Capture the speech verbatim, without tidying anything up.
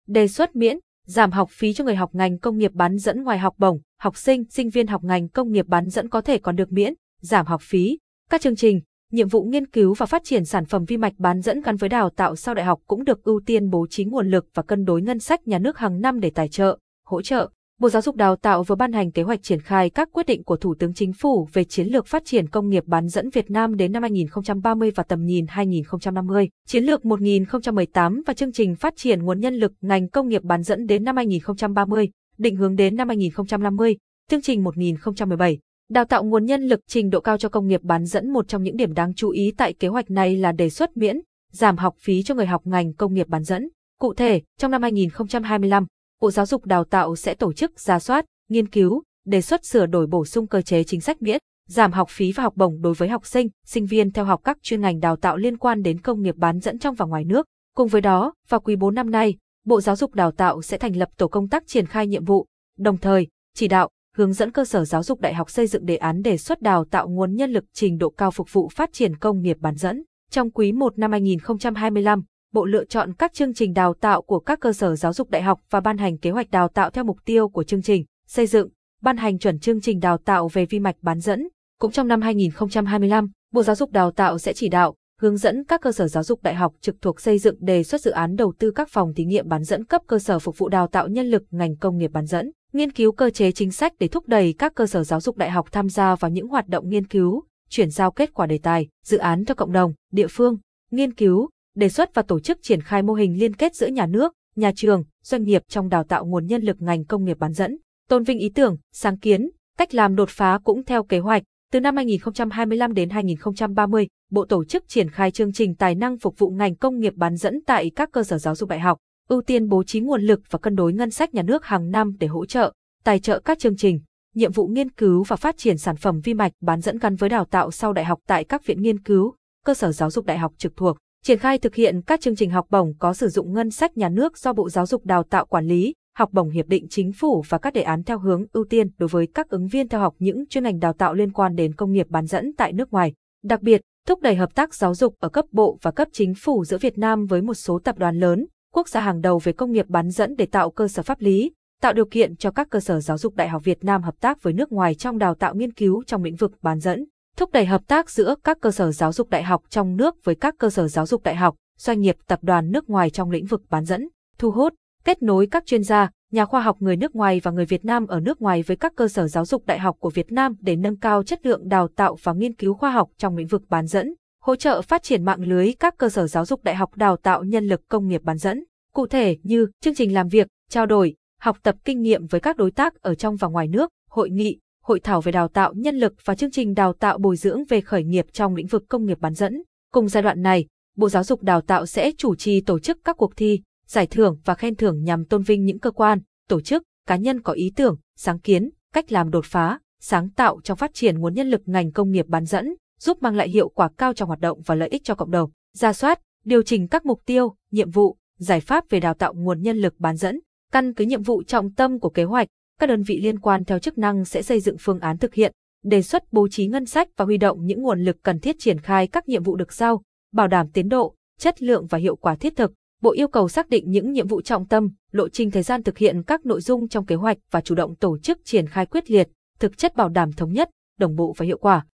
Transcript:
đề xuất miễn, giảm học phí cho người học ngành công nghiệp bán dẫn ngoài học bổng, học sinh, sinh viên học ngành công nghiệp bán dẫn có thể còn được miễn, giảm học phí. Các chương trình, nhiệm vụ nghiên cứu và phát triển sản phẩm vi mạch bán dẫn gắn với đào tạo sau đại học cũng được ưu tiên bố trí nguồn lực và cân đối ngân sách nhà nước hàng năm để tài trợ, hỗ trợ. Bộ Giáo dục Đào tạo vừa ban hành kế hoạch triển khai các quyết định của Thủ tướng Chính phủ về chiến lược phát triển công nghiệp bán dẫn Việt Nam đến năm hai nghìn không trăm ba mươi và tầm nhìn hai nghìn không trăm năm mươi, chiến lược một nghìn không trăm mười tám và chương trình phát triển nguồn nhân lực ngành công nghiệp bán dẫn đến năm hai nghìn không trăm ba mươi, định hướng đến năm hai nghìn không trăm năm mươi, chương trình một nghìn không trăm mười bảy. Đào tạo nguồn nhân lực trình độ cao cho công nghiệp bán dẫn. Một trong những điểm đáng chú ý tại kế hoạch này là đề xuất miễn, giảm học phí cho người học ngành công nghiệp bán dẫn. Cụ thể, trong năm hai nghìn không trăm hai mươi lăm, Bộ Giáo dục Đào tạo sẽ tổ chức rà soát, nghiên cứu, đề xuất sửa đổi bổ sung cơ chế chính sách miễn, giảm học phí và học bổng đối với học sinh, sinh viên theo học các chuyên ngành đào tạo liên quan đến công nghiệp bán dẫn trong và ngoài nước. Cùng với đó, vào quý bốn năm nay, Bộ Giáo dục Đào tạo sẽ thành lập tổ công tác triển khai nhiệm vụ, đồng thời chỉ đạo, hướng dẫn cơ sở giáo dục đại học xây dựng đề án đề xuất đào tạo nguồn nhân lực trình độ cao phục vụ phát triển công nghiệp bán dẫn. Trong quý một năm hai nghìn không trăm hai mươi lăm, Bộ lựa chọn các chương trình đào tạo của các cơ sở giáo dục đại học và ban hành kế hoạch đào tạo theo mục tiêu của chương trình, xây dựng, ban hành chuẩn chương trình đào tạo về vi mạch bán dẫn. Cũng trong năm hai nghìn không trăm hai mươi lăm, Bộ Giáo dục Đào tạo sẽ chỉ đạo, hướng dẫn các cơ sở giáo dục đại học trực thuộc xây dựng đề xuất dự án đầu tư các phòng thí nghiệm bán dẫn cấp cơ sở phục vụ đào tạo nhân lực ngành công nghiệp bán dẫn, nghiên cứu cơ chế chính sách để thúc đẩy các cơ sở giáo dục đại học tham gia vào những hoạt động nghiên cứu, chuyển giao kết quả đề tài, dự án cho cộng đồng, địa phương, nghiên cứu, đề xuất và tổ chức triển khai mô hình liên kết giữa nhà nước, nhà trường, doanh nghiệp trong đào tạo nguồn nhân lực ngành công nghiệp bán dẫn, tôn vinh ý tưởng, sáng kiến, cách làm đột phá. Cũng theo kế hoạch, từ năm hai nghìn không trăm hai mươi lăm đến hai nghìn không trăm ba mươi, Bộ tổ chức triển khai chương trình tài năng phục vụ ngành công nghiệp bán dẫn tại các cơ sở giáo dục đại học, ưu tiên bố trí nguồn lực và cân đối ngân sách nhà nước hàng năm để hỗ trợ, tài trợ các chương trình, nhiệm vụ nghiên cứu và phát triển sản phẩm vi mạch bán dẫn gắn với đào tạo sau đại học tại các viện nghiên cứu, cơ sở giáo dục đại học trực thuộc, triển khai thực hiện các chương trình học bổng có sử dụng ngân sách nhà nước do Bộ Giáo dục Đào tạo quản lý, học bổng hiệp định chính phủ và các đề án theo hướng ưu tiên đối với các ứng viên theo học những chuyên ngành đào tạo liên quan đến công nghiệp bán dẫn tại nước ngoài. Đặc biệt, thúc đẩy hợp tác giáo dục ở cấp bộ và cấp chính phủ giữa Việt Nam với một số tập đoàn lớn, quốc gia hàng đầu về công nghiệp bán dẫn để tạo cơ sở pháp lý, tạo điều kiện cho các cơ sở giáo dục đại học Việt Nam hợp tác với nước ngoài trong đào tạo nghiên cứu trong lĩnh vực bán dẫn, thúc đẩy hợp tác giữa các cơ sở giáo dục đại học trong nước với các cơ sở giáo dục đại học, doanh nghiệp tập đoàn nước ngoài trong lĩnh vực bán dẫn, thu hút, kết nối các chuyên gia, nhà khoa học người nước ngoài và người Việt Nam ở nước ngoài với các cơ sở giáo dục đại học của Việt Nam để nâng cao chất lượng đào tạo và nghiên cứu khoa học trong lĩnh vực bán dẫn, hỗ trợ phát triển mạng lưới các cơ sở giáo dục đại học đào tạo nhân lực công nghiệp bán dẫn, cụ thể như chương trình làm việc, trao đổi, học tập kinh nghiệm với các đối tác ở trong và ngoài nước, hội nghị, hội thảo về đào tạo nhân lực và chương trình đào tạo bồi dưỡng về khởi nghiệp trong lĩnh vực công nghiệp bán dẫn. Cùng giai đoạn này, Bộ Giáo dục Đào tạo sẽ chủ trì tổ chức các cuộc thi, giải thưởng và khen thưởng nhằm tôn vinh những cơ quan, tổ chức, cá nhân có ý tưởng, sáng kiến, cách làm đột phá, sáng tạo trong phát triển nguồn nhân lực ngành công nghiệp bán dẫn, giúp mang lại hiệu quả cao trong hoạt động và lợi ích cho cộng đồng. Rà soát, điều chỉnh các mục tiêu, nhiệm vụ, giải pháp về đào tạo nguồn nhân lực bán dẫn. Căn cứ nhiệm vụ trọng tâm của kế hoạch, các đơn vị liên quan theo chức năng sẽ xây dựng phương án thực hiện, đề xuất bố trí ngân sách và huy động những nguồn lực cần thiết triển khai các nhiệm vụ được giao, bảo đảm tiến độ, chất lượng và hiệu quả thiết thực. Bộ yêu cầu xác định những nhiệm vụ trọng tâm, lộ trình thời gian thực hiện các nội dung trong kế hoạch và chủ động tổ chức triển khai quyết liệt, thực chất bảo đảm thống nhất, đồng bộ và hiệu quả.